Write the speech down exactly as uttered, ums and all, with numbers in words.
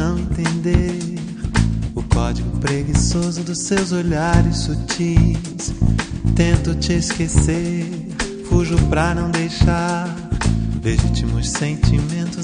não entender o código preguiçoso dos seus olhares sutis. Tento te esquecer, fujo pra não deixar legítimos sentimentos